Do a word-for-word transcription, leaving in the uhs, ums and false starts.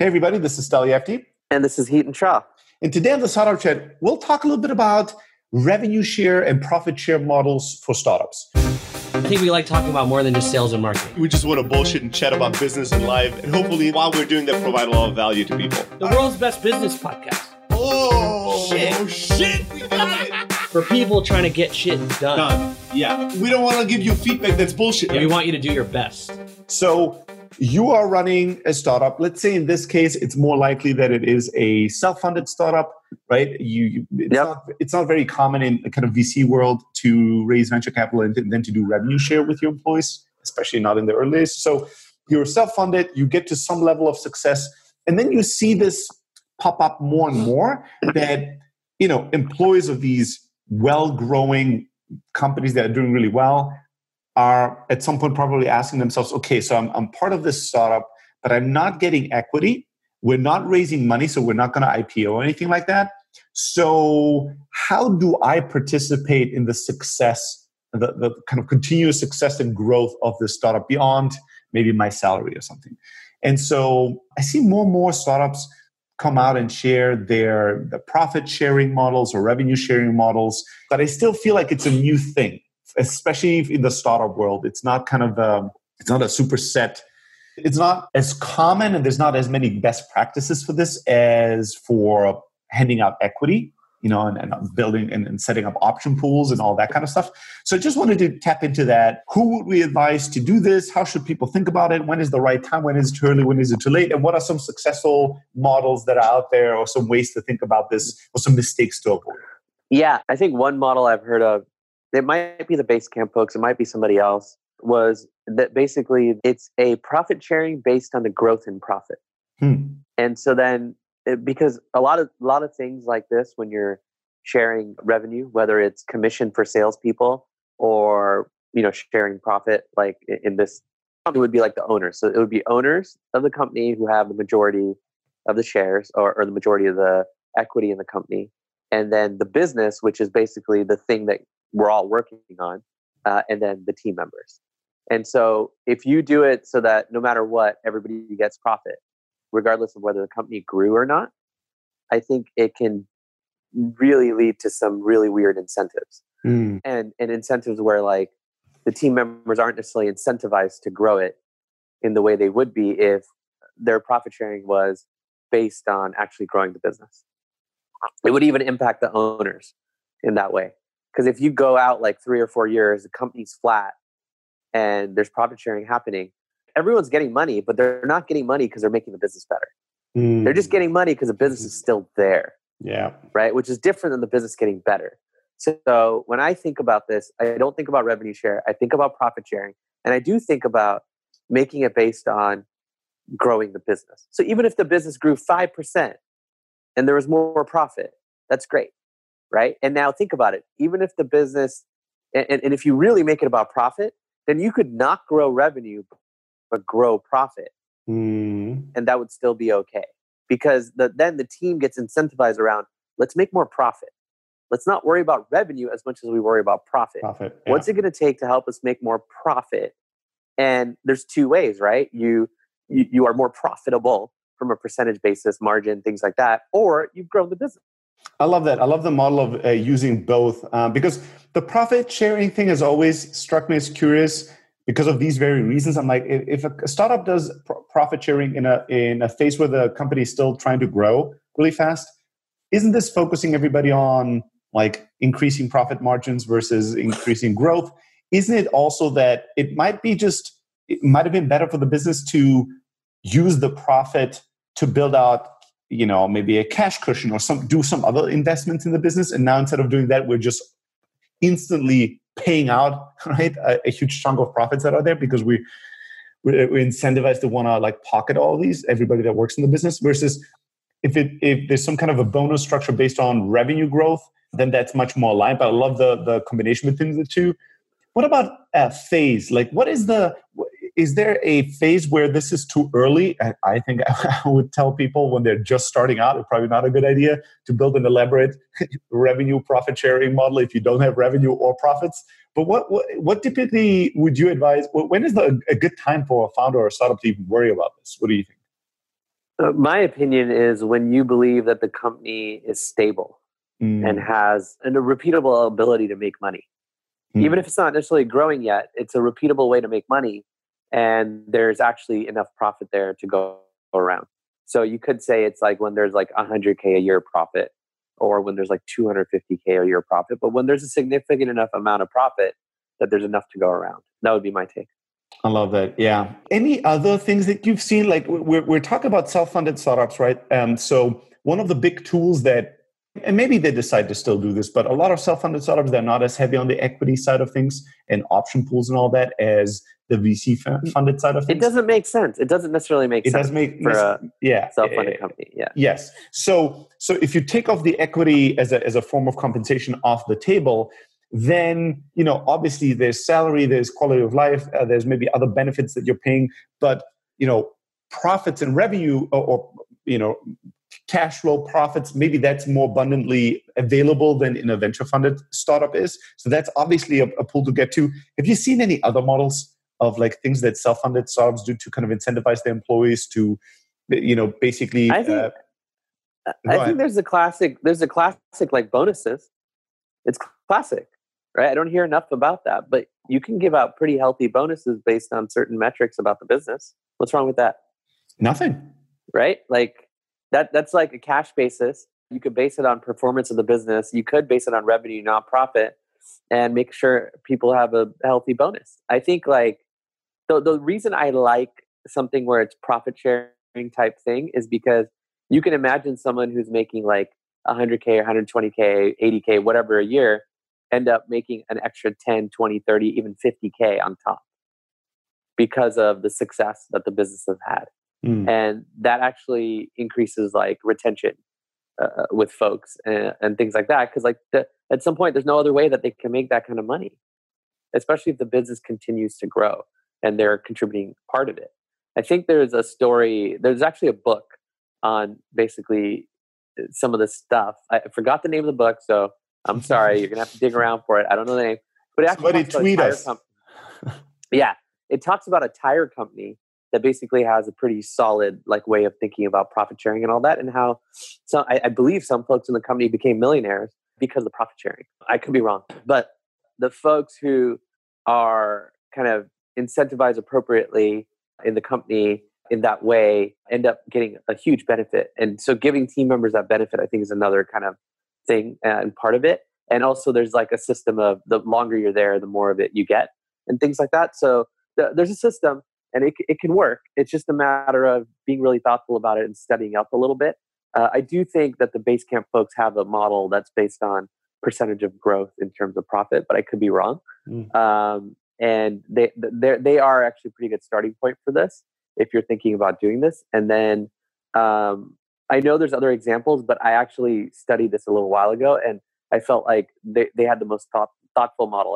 Hey, everybody, this is Stali Efti. And this is Heaton Shah. And today on the Startup Chat, we'll talk a little bit about revenue share and profit share models for startups. I think we like talking about more than just sales and marketing. We just want to bullshit and chat about business and life. And hopefully, while we're doing that, provide a lot of value to people. The world's best business podcast. Oh, shit. Oh, shit. We got it. For people trying to get shit done. Done. Yeah. We don't want to give you feedback that's bullshit. Yeah, we want you to do your best. So you are running a startup. Let's say in this case, it's more likely that it is a self-funded startup, right? You, you it's, yep. not, it's not very common in the kind of V C world to raise venture capital and then to do revenue share with your employees, especially not in the early days. So you're self-funded, you get to some level of success, and then you see this pop up more and more that, you know, employees of these well-growing companies that are doing really well are at some point probably asking themselves, okay, so I'm, I'm part of this startup, but I'm not getting equity. We're not raising money, so we're not going to I P O or anything like that. So how do I participate in the success, the, the kind of continuous success and growth of this startup beyond maybe my salary or something? And so I see more and more startups come out and share their the profit sharing models or revenue sharing models, but I still feel like it's a new thing, especially in the startup world. It's not kind of a, it's not a super set. It's not as common, and there's not as many best practices for this as for handing out equity, you know, and, and building and, and setting up option pools and all that kind of stuff. So I just wanted to tap into that. Who would we advise to do this? How should people think about it? When is the right time? When is it too early? When is it too late? And what are some successful models that are out there, or some ways to think about this, or some mistakes to avoid? Yeah, I think one model I've heard of, it might be the Basecamp folks, it might be somebody else, was that basically it's a profit sharing based on the growth in profit. Hmm. And so then, it, because a lot of a lot of things like this, when you're sharing revenue, whether it's commission for salespeople or, you know, sharing profit, like in this, it would be like the owners. So it would be owners of the company who have the majority of the shares or, or the majority of the equity in the company, and then the business, which is basically the thing that we're all working on, uh, and then the team members. And so if you do it so that no matter what, everybody gets profit, regardless of whether the company grew or not, I think it can really lead to some really weird incentives. Mm. And, and incentives where like the team members aren't necessarily incentivized to grow it in the way they would be if their profit sharing was based on actually growing the business. It would even impact the owners in that way. Because if you go out like three or four years, the company's flat and there's profit sharing happening, everyone's getting money, but they're not getting money because they're making the business better. Mm. They're just getting money because the business is still there. Yeah. Right? Which is different than the business getting better. So when I think about this, I don't think about revenue share. I think about profit sharing. And I do think about making it based on growing the business. So even if the business grew five percent and there was more profit, that's great. Right? And now think about it. Even if the business, and, and if you really make it about profit, then you could not grow revenue, but grow profit. Mm. And that would still be okay. Because the, then the team gets incentivized around, let's make more profit. Let's not worry about revenue as much as we worry about profit. Profit, yeah. What's it going to take to help us make more profit? And there's two ways, right? You, you you are more profitable from a percentage basis, margin, things like that, or you've grown the business. I love that. I love the model of uh, using both uh, because the profit sharing thing has always struck me as curious because of these very reasons. I'm like, if a startup does pro- profit sharing in a in a phase where the company is still trying to grow really fast, isn't this focusing everybody on like increasing profit margins versus increasing growth? Isn't it also that it might be just, it might have been better for the business to use the profit to build out, you know, maybe a cash cushion or some do some other investments in the business. And now instead of doing that, we're just instantly paying out, right, a, a huge chunk of profits that are there because we we're, we're incentivized to want to like pocket all of these, everybody that works in the business. Versus if it if there's some kind of a bonus structure based on revenue growth, then that's much more aligned. But I love the the combination between the two. What about a phase? Like, what is the, is there a phase where this is too early? I, I think I would tell people when they're just starting out, it's probably not a good idea to build an elaborate revenue profit sharing model if you don't have revenue or profits. But what what, what typically would you advise? When is the, a good time for a founder or a startup to even worry about this? What do you think? Uh, my opinion is when you believe that the company is stable Mm. and has an, a repeatable ability to make money. Mm. Even if it's not necessarily growing yet, it's a repeatable way to make money. And there's actually enough profit there to go around. So you could say it's like when there's like one hundred K a year profit, or when there's like two hundred fifty K a year profit, but when there's a significant enough amount of profit that there's enough to go around. That would be my take. I love that. Yeah. Any other things that you've seen? Like we're, we're talking about self-funded startups, right? Um, so one of the big tools that, and maybe they decide to still do this, but a lot of self-funded startups, they're not as heavy on the equity side of things and option pools and all that as the V C funded side of things. It doesn't make sense. It doesn't necessarily make it sense does make, for a yeah, self-funded yeah, company. Yeah. Yes. So, so if you take off the equity as a, as a form of compensation off the table, then, you know, obviously there's salary, there's quality of life, uh, there's maybe other benefits that you're paying, but, you know, profits and revenue or, or, you know, cash flow profits, maybe that's more abundantly available than in a venture funded startup is. So that's obviously a, a pool to get to. Have you seen any other models of like things that self-funded startups do to kind of incentivize their employees to, you know, basically, I think, uh, I think there's a classic, there's a classic like bonuses. It's classic, right? I don't hear enough about that, but you can give out pretty healthy bonuses based on certain metrics about the business. What's wrong with that? Nothing. Right? Like that, that's like a cash basis. You could base it on performance of the business. You could base it on revenue, not profit, and make sure people have a healthy bonus. I think like the, the reason I like something where it's profit sharing type thing is because you can imagine someone who's making like one hundred K or one hundred twenty K, eighty K, whatever a year, end up making an extra ten, twenty, thirty, even fifty K on top because of the success that the business has had. Mm. And that actually increases like retention uh, with folks and, and things like that. Because like the, at some point, there's no other way that they can make that kind of money, especially if the business continues to grow and they're contributing part of it. I think there's a story, there's actually a book on basically some of this stuff. I forgot the name of the book, so I'm sorry. You're going to have to dig around for it. I don't know the name. But it actually Somebody tweet us. Yeah. It talks about a tire company that basically has a pretty solid like way of thinking about profit sharing and all that, and how so I, I believe some folks in the company became millionaires because of profit sharing. I could be wrong. But the folks who are kind of incentivized appropriately in the company in that way end up getting a huge benefit. And so giving team members that benefit, I think, is another kind of thing and part of it. And also there's like a system of the longer you're there, the more of it you get and things like that. So th- there's a system and it, it can work. It's just a matter of being really thoughtful about it and studying up a little bit. Uh, I do think that the Basecamp folks have a model that's based on percentage of growth in terms of profit, but I could be wrong. Mm. Um, and they they are actually a pretty good starting point for this if you're thinking about doing this. And then um, I know there's other examples, but I actually studied this a little while ago, and I felt like they, they had the most thought, thoughtful model.